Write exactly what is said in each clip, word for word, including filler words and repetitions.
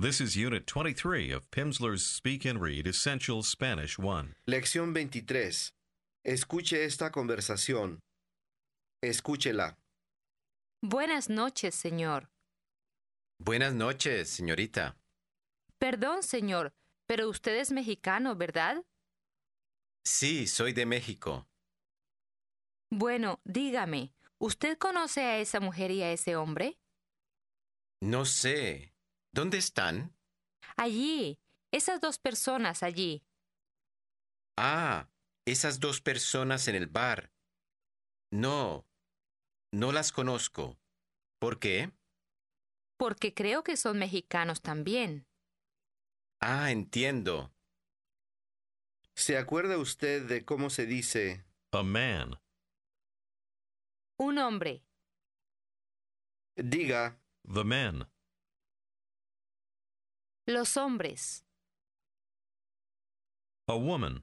This is Unit twenty-three of Pimsleur's Speak and Read Essential Spanish one. Lección veintitrés. Escuche esta conversación. Escúchela. Buenas noches, señor. Buenas noches, señorita. Perdón, señor, pero usted es mexicano, ¿verdad? Sí, soy de México. Bueno, dígame, ¿usted conoce a esa mujer y a ese hombre? No sé. ¿Dónde están? Allí, esas dos personas allí. Ah, esas dos personas en el bar. No, no las conozco. ¿Por qué? Porque creo que son mexicanos también. Ah, entiendo. ¿Se acuerda usted de cómo se dice A man. Un hombre, diga, The men. los hombres, A woman.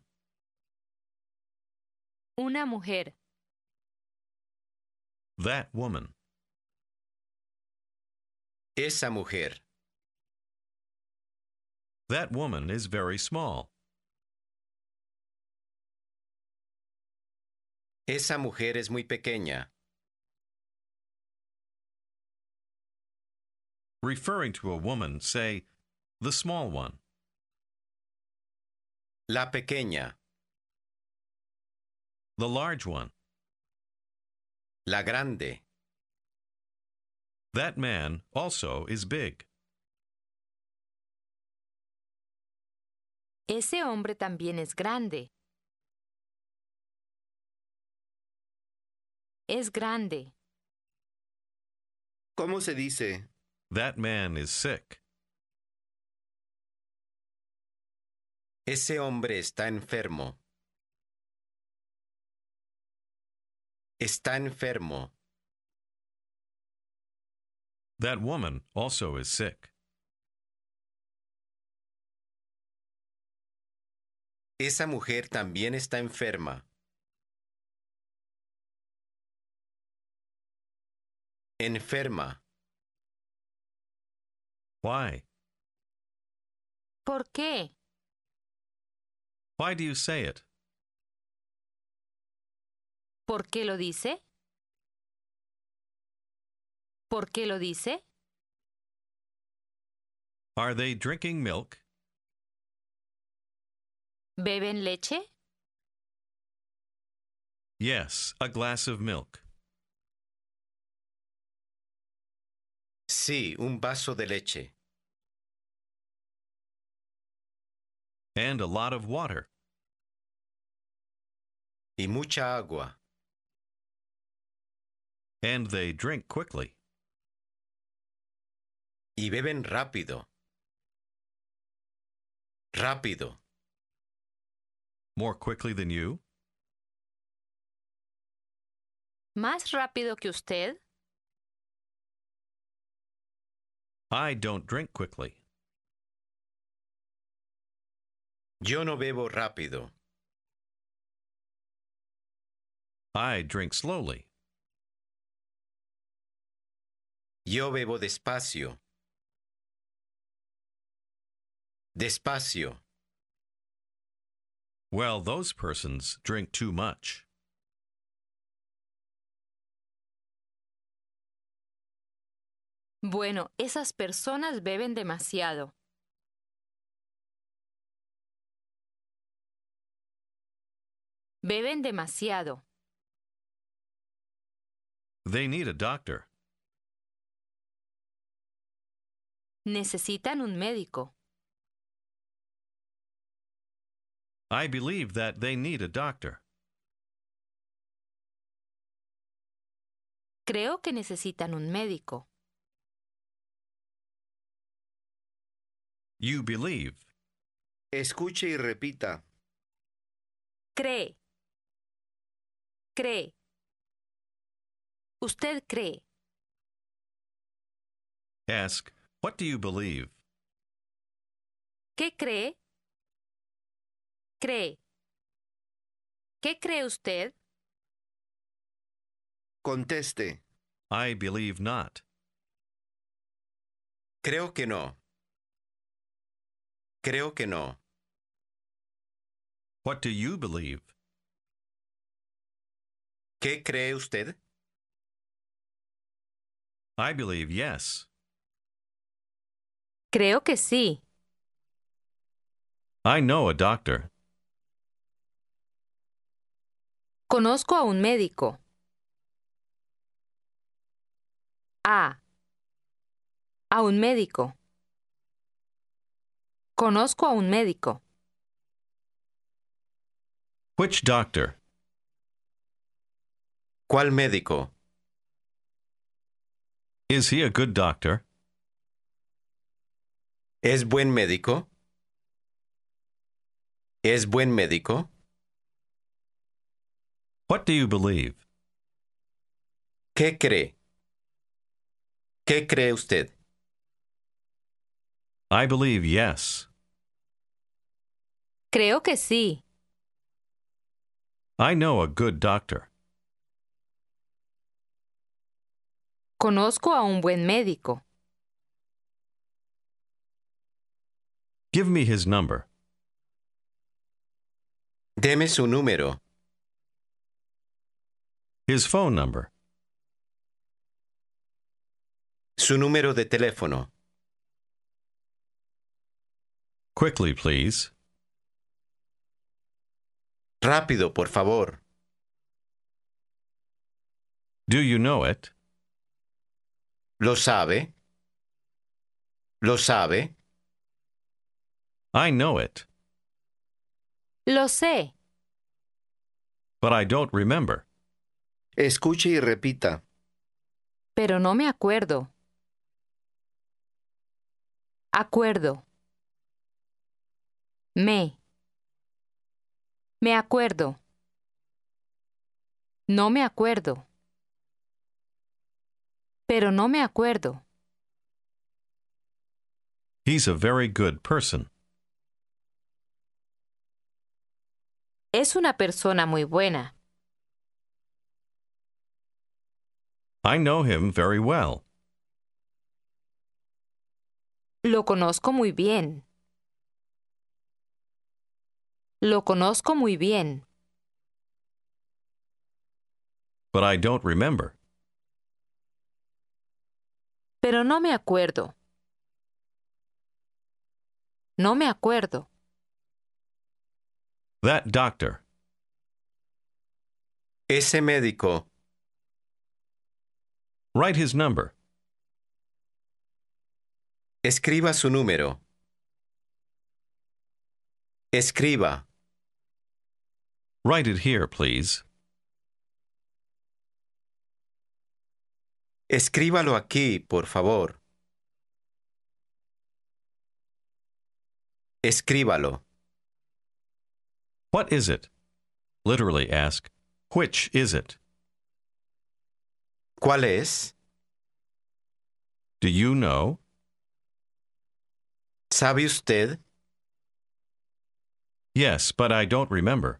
una mujer, That woman. Esa mujer. That woman is very small. Esa mujer es muy pequeña. Referring to a woman, say, the small one. La pequeña. The large one. La grande. That man also is big. ese hombre también es grande. Es grande. ¿cómo se dice? That man is sick. Ese hombre está enfermo. Está enfermo. That woman also is sick. Esa mujer también está enferma. Enferma. Why? ¿Por qué? Why do you say it? ¿Por qué lo dice? ¿Por qué lo dice? Are they drinking milk? ¿Beben leche? Yes, a glass of milk. Sí, un vaso de leche. And a lot of water. Y mucha agua. And they drink quickly. Y beben rápido. Rápido. More quickly than you? ¿Más rápido que usted? I don't drink quickly. Yo no bebo rápido. I drink slowly. Yo bebo despacio. Despacio. Well, those persons drink too much. Bueno, esas personas beben demasiado. Beben demasiado. They need a doctor. Necesitan un médico. I believe that they need a doctor. Creo que necesitan un médico. You believe. Escuche y repita. Cree. Cree. Usted cree. Ask, what do you believe? ¿Qué cree? Cree. ¿Qué cree usted? Conteste. I believe not. Creo que no. Creo que no. What do you believe? ¿Qué cree usted? I believe yes. Creo que sí. I know a doctor. Conozco a un médico. A. A un médico. Conozco a un médico. Which doctor? ¿Cuál médico? Is he a good doctor? ¿Es buen médico? ¿Es buen médico? What do you believe? ¿Qué cree? ¿Qué cree usted? I believe yes. Creo que sí. I know a good doctor. Conozco a un buen médico. Give me his number. Deme su número. His phone number. Su número de teléfono. Quickly, please. Rápido, por favor. Do you know it? ¿Lo sabe? ¿Lo sabe? I know it, Lo sé. but I don't remember. Escuche y repita. Pero no me acuerdo. Acuerdo. Me. Me acuerdo. No me acuerdo. Pero no me acuerdo. He's a very good person. Es una persona muy buena. I know him very well. Lo conozco muy bien. Lo conozco muy bien. But I don't remember. Pero no me acuerdo. No me acuerdo. That doctor. Ese médico. Write his number. Escriba su número. Escriba. Write it here, please. Escríbalo aquí, por favor. Escríbalo. What is it? Literally ask, which is it? ¿Cuál es? Do you know? ¿Sabe usted? Yes, but I don't remember.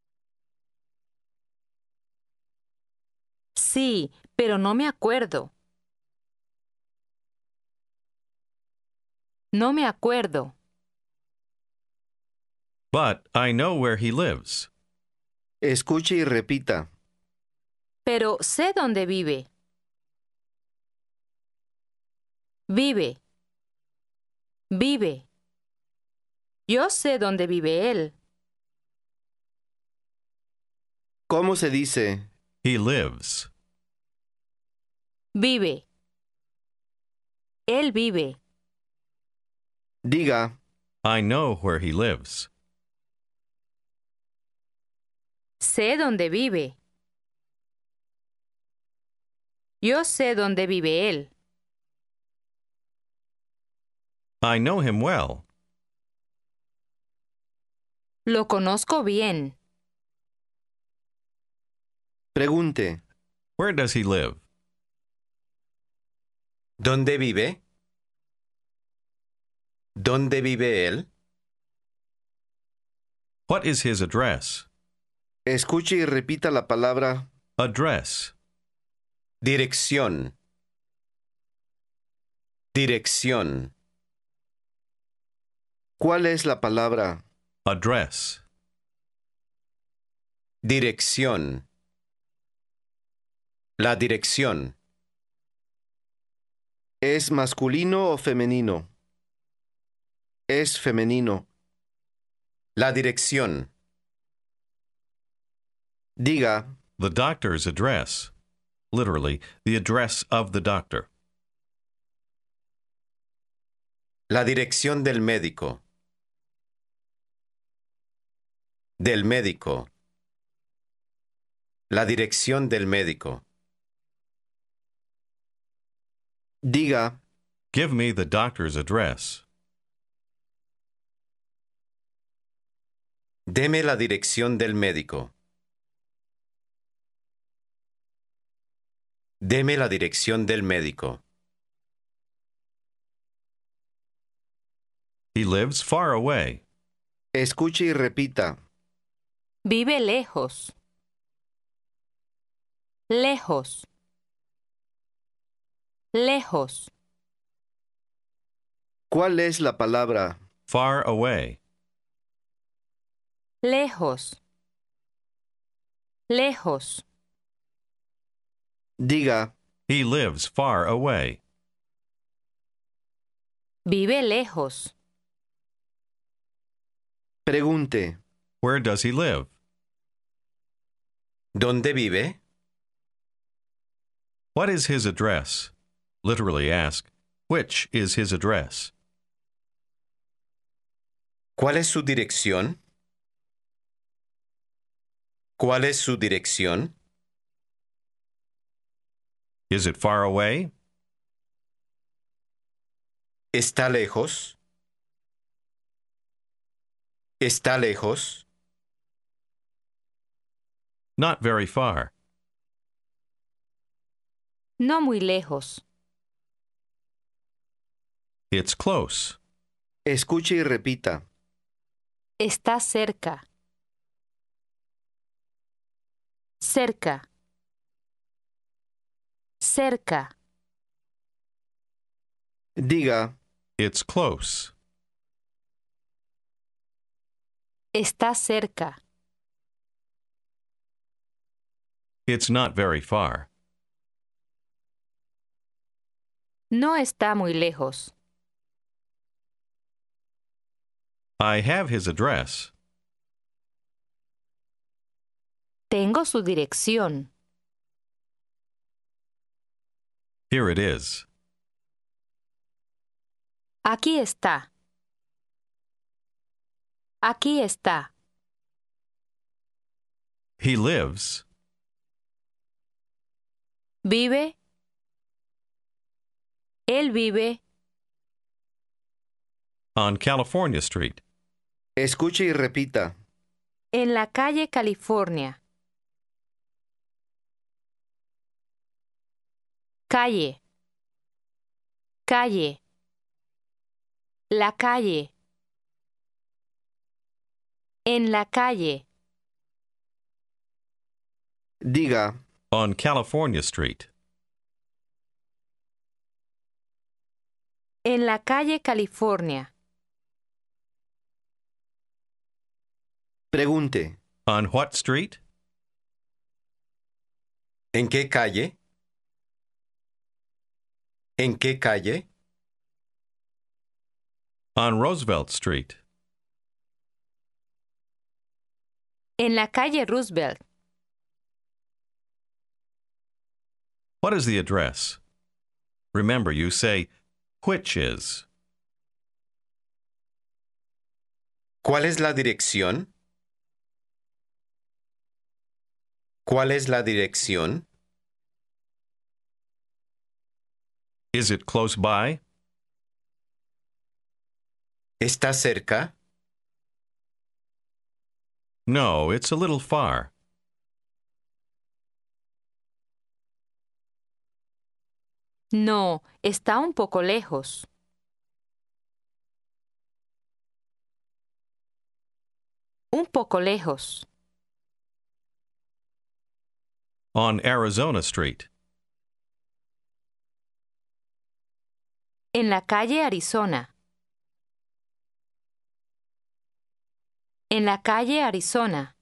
Sí, pero no me acuerdo. No me acuerdo. But I know where he lives. Escuche y repita. Pero sé dónde vive. Vive. Vive. Yo sé dónde vive él. ¿Cómo se dice? He lives. Vive. Él vive. Diga. I know where he lives. Sé dónde vive. Yo sé dónde vive él. I know him well. Lo conozco bien. Pregunte. Where does he live? ¿Dónde vive? ¿Dónde vive él? What is his address? Escuche y repita la palabra Address. Dirección. Dirección. ¿Cuál es la palabra? Address. Dirección. La dirección. ¿Es masculino o femenino? Es femenino. La dirección. Diga, The doctor's address. Literally, the address of the doctor. La dirección del médico. Del médico. La dirección del médico. diga, Give me the doctor's address. Deme la dirección del médico. Deme la dirección del médico. He lives far away. escuche y repita. Vive lejos. Lejos. Lejos. ¿Cuál es la palabra? Far away. Lejos. Lejos. Diga, He lives far away. Vive lejos. pregunte. Where does he live? ¿Dónde vive? What is his address? Literally ask, which is his address? ¿Cuál es su dirección? ¿Cuál es su dirección? Is it far away? ¿Está lejos? ¿Está lejos? Not very far. No muy lejos. It's close. Escuche y repita. Está cerca. Cerca. Cerca. Diga, It's close. Está cerca. It's not very far. No está muy lejos. I have his address. Tengo su dirección. Here it is. Aquí está. Aquí está. He lives Vive. Él vive. on California Street. escuche y repita. En la calle California. Calle. Calle. La calle. En la calle. Diga, On California Street. En la calle California. pregunte. On what street? ¿En qué calle? ¿En qué calle? On Roosevelt Street. En la calle Roosevelt. What is the address? Remember, you say, which is. ¿Cuál es la dirección? ¿Cuál es la dirección? Is it close by? ¿Está cerca? No, it's a little far. No, está un poco lejos. Un poco lejos. On Arizona Street. En la calle Arizona. En la calle Arizona.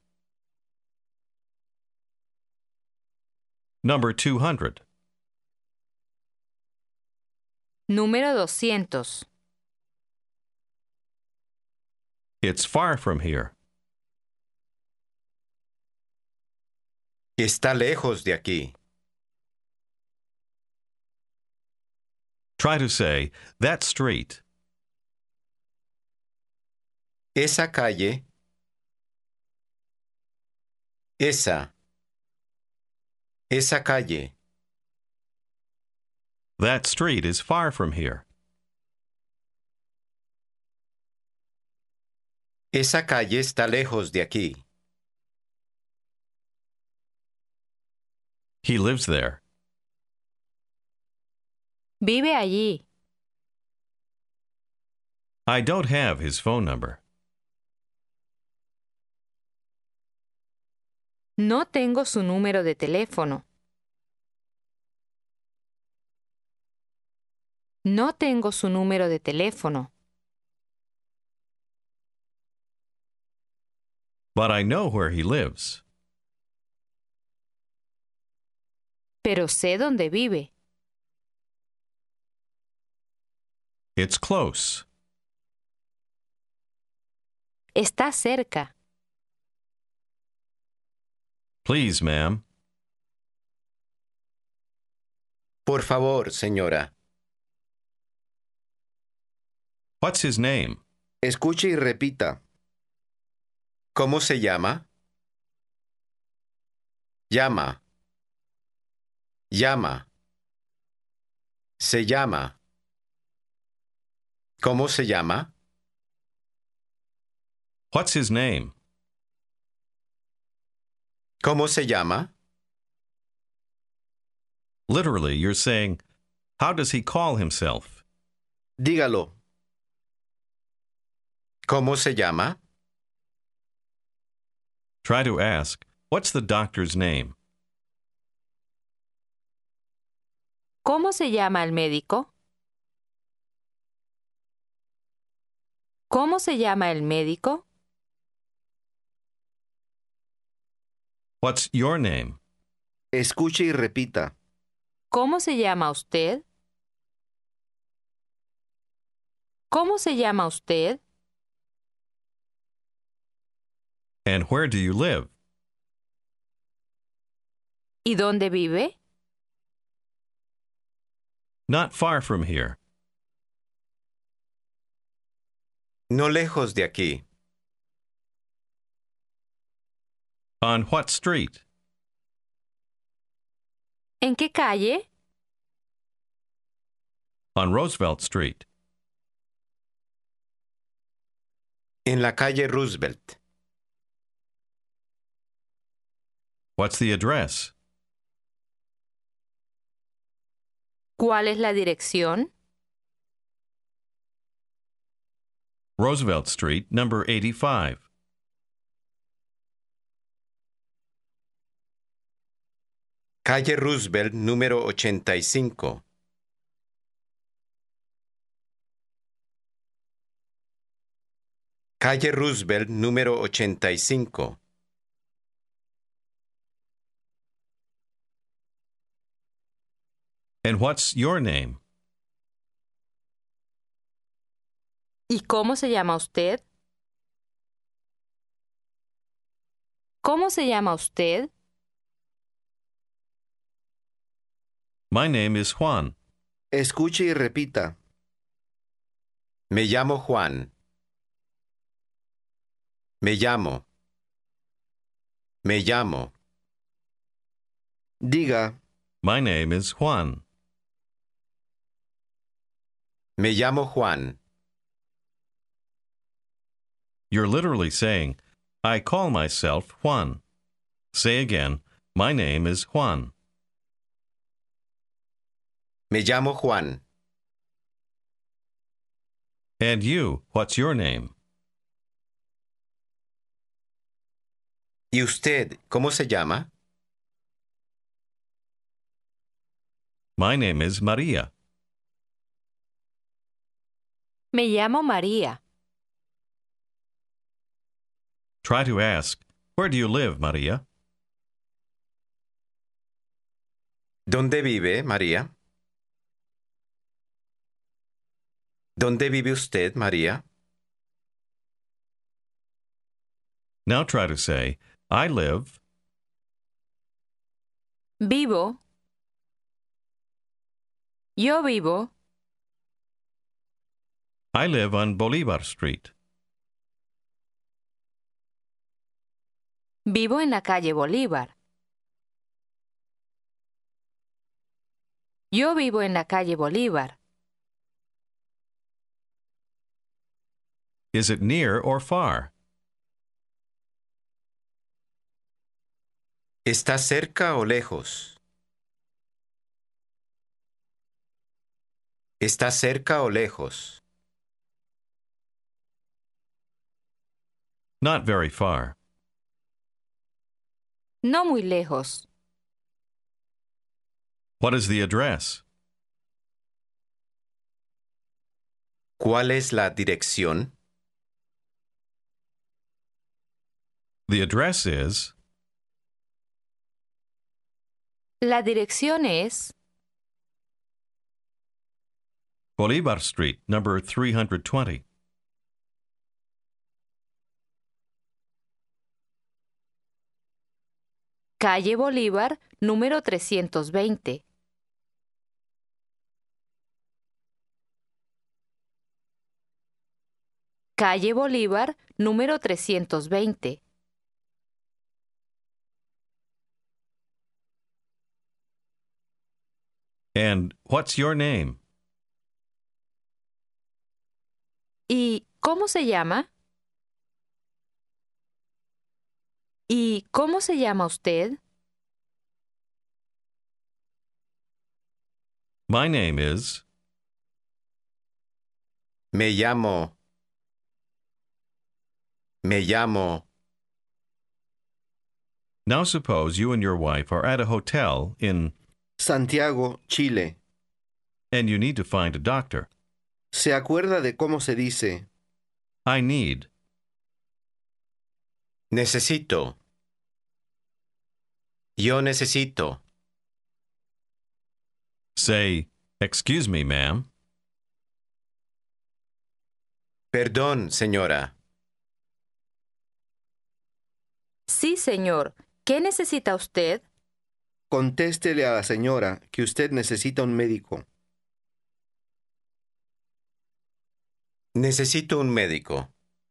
Number two hundred. Número doscientos. It's far from here. Está lejos de aquí. Try to say, that street. Esa calle. Esa. Esa calle. That street is far from here. Esa calle está lejos de aquí. He lives there. Vive allí. I don't have his phone number. No tengo su número de teléfono. No tengo su número de teléfono. But I know where he lives. Pero sé dónde vive. It's close. Está cerca. Please, ma'am. Por favor, señora. What's his name? Escuche y repita. ¿Cómo se llama? Llama. Llama. Se llama. ¿Cómo se llama? What's his name? ¿Cómo se llama? Literally, you're saying, how does he call himself? Dígalo. ¿Cómo se llama? Try to ask, what's the doctor's name? ¿Cómo se llama el médico? ¿Cómo se llama el médico? What's your name? Escuche y repita. ¿Cómo se llama usted? ¿Cómo se llama usted? And where do you live? ¿Y dónde vive? Not far from here. No lejos de aquí. On what street? ¿En qué calle? On Roosevelt Street. En la calle Roosevelt. What's the address? ¿Cuál es la dirección? Roosevelt Street, number eighty-five. Calle Roosevelt, número ochenta y cinco. Calle Roosevelt, número ochenta y cinco. And what's your name? ¿Y cómo se llama usted? ¿Cómo se llama usted? My name is Juan. Escuche y repita. Me llamo Juan. Me llamo. Me llamo. Diga. My name is Juan. Me llamo Juan. You're literally saying, I call myself Juan. Say again, my name is Juan. Me llamo Juan. And you, what's your name? ¿Y usted, cómo se llama? My name is Maria. Me llamo María. Try to ask, Where do you live, Maria? ¿Dónde vive, María? ¿Dónde vive usted, María? Now try to say, I live, Vivo. Yo vivo. I live on Bolivar Street. Vivo en la calle Bolívar. Yo vivo en la calle Bolívar. Is it near or far? ¿Está cerca o lejos? ¿Está cerca o lejos? Not very far. No muy lejos. What is the address? ¿Cuál es la dirección? The address is La dirección es Bolivar Street, number three hundred twenty. calle Bolívar, número trescientos veinte. Calle Bolívar, número trescientos veinte. And what's your name? ¿Y cómo se llama? ¿Y cómo se llama usted? My name is. Me llamo. Me llamo. Now suppose you and your wife are at a hotel in, Santiago, Chile. and you need to find a doctor. ¿Se acuerda de cómo se dice? I need. Necesito. Yo necesito. Say, Excuse me, ma'am. Perdón, señora. Sí, señor. ¿Qué necesita usted? Contéstele a la señora que usted necesita un médico. Necesito un médico.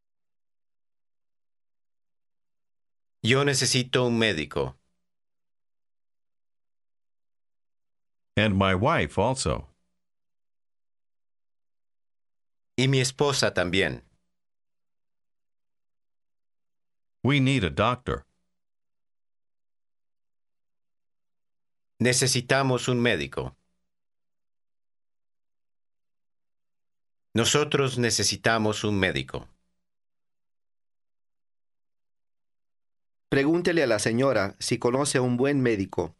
Yo necesito un médico. And my wife also. Y mi esposa también. We need a doctor. Necesitamos un médico. Nosotros necesitamos un médico. Pregúntele a la señora si conoce a un buen médico.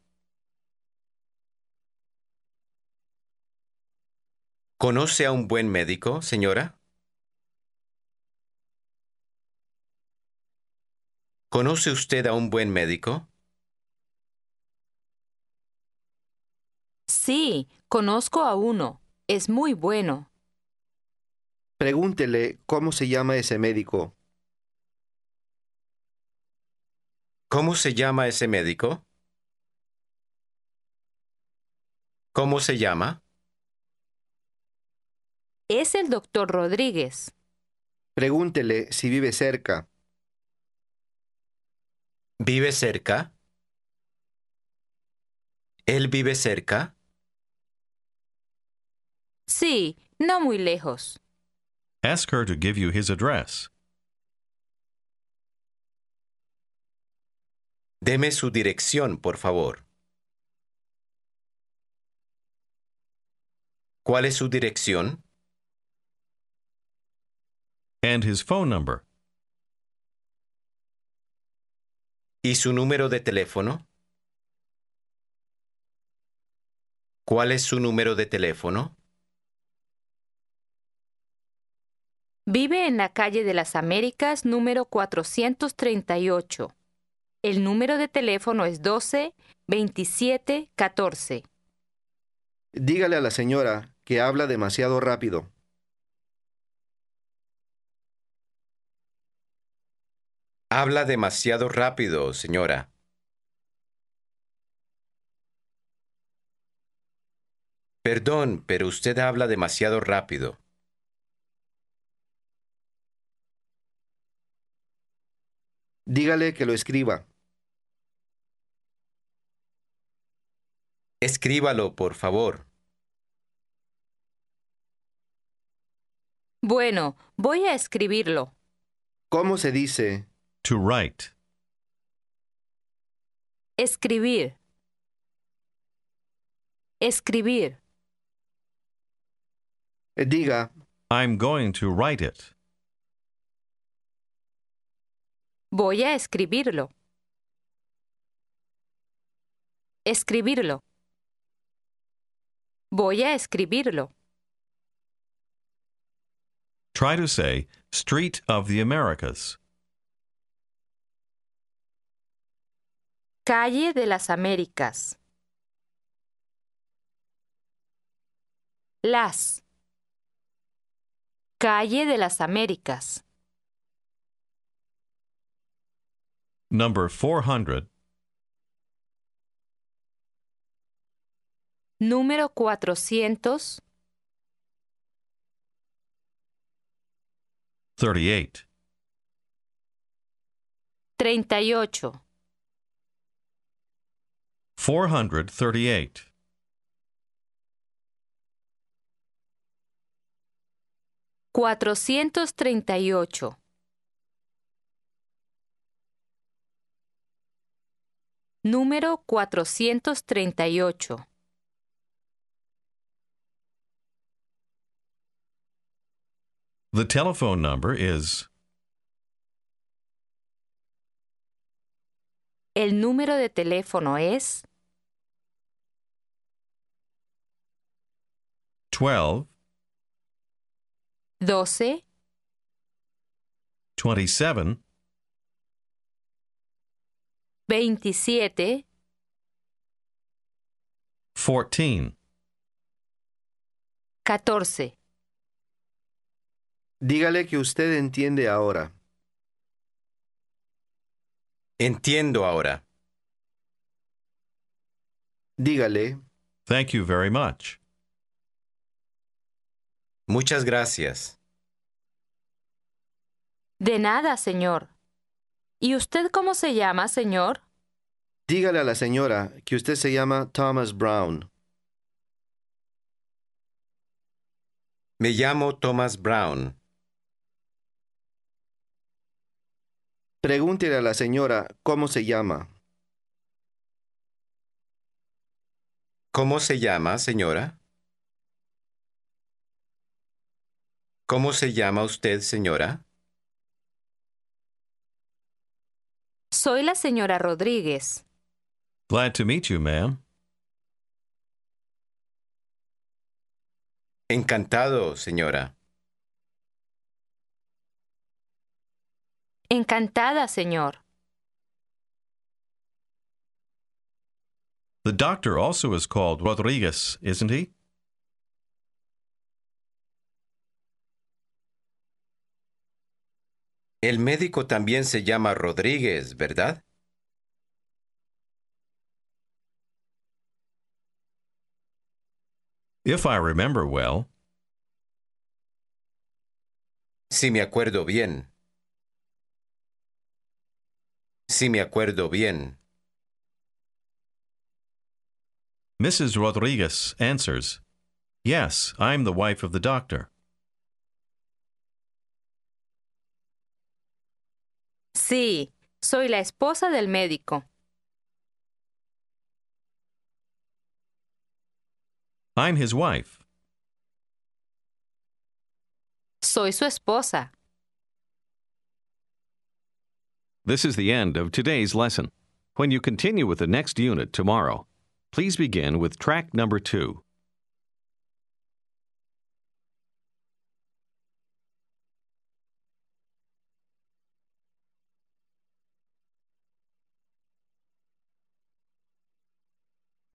¿Conoce a un buen médico, señora? ¿Conoce usted a un buen médico? Sí, conozco a uno. Es muy bueno. Pregúntele cómo se llama ese médico. ¿Cómo se llama ese médico? ¿Cómo se llama? Es el doctor Rodríguez. Pregúntele si vive cerca. ¿Vive cerca? ¿Él vive cerca? Sí, no muy lejos. Ask her to give you his address. Deme su dirección, por favor. ¿Cuál es su dirección? And his phone number. ¿Y su número de teléfono? ¿Cuál es su número de teléfono? Vive en la calle de las Américas número cuatrocientos treinta y ocho. El número de teléfono es doce veintisiete catorce. Dígale a la señora que habla demasiado rápido. Habla demasiado rápido, señora. Perdón, pero usted habla demasiado rápido. Dígale que lo escriba. Escríbalo, por favor. Bueno, voy a escribirlo. ¿Cómo se dice? To write. Escribir. Escribir. Diga, I'm going to write it. Voy a escribirlo. Escribirlo. Voy a escribirlo. Try to say Street of the Americas. Calle de las Américas. Las. Calle de las Américas. Number four hundred. Número cuatrocientos thirty-eight. treinta y ocho. four hundred thirty-eight. cuatrocientos treinta y ocho. Número cuatrocientos treinta y ocho. The telephone number is El número de teléfono es twelve, doce twenty-seven, veintisiete fourteen. catorce. dígale que usted entiende ahora. Entiendo ahora. Dígale, Thank you very much. Muchas gracias. De nada, señor. ¿Y usted cómo se llama, señor? dígale a la señora que usted se llama Thomas Brown. Me llamo Thomas Brown. Pregúntele a la señora cómo se llama. ¿Cómo se llama, señora? ¿Cómo se llama usted, señora? Soy la señora Rodríguez. Glad to meet you, ma'am. Encantado, señora. Encantada, señor. The doctor also is called Rodriguez, isn't he? El médico también se llama Rodríguez, ¿verdad? If I remember well. Si me acuerdo bien. Si me acuerdo bien. Missus Rodriguez answers, Yes, I'm the wife of the doctor. Sí, soy la esposa del médico. I'm his wife. Soy su esposa. This is the end of today's lesson. When you continue with the next unit tomorrow, please begin with track number two.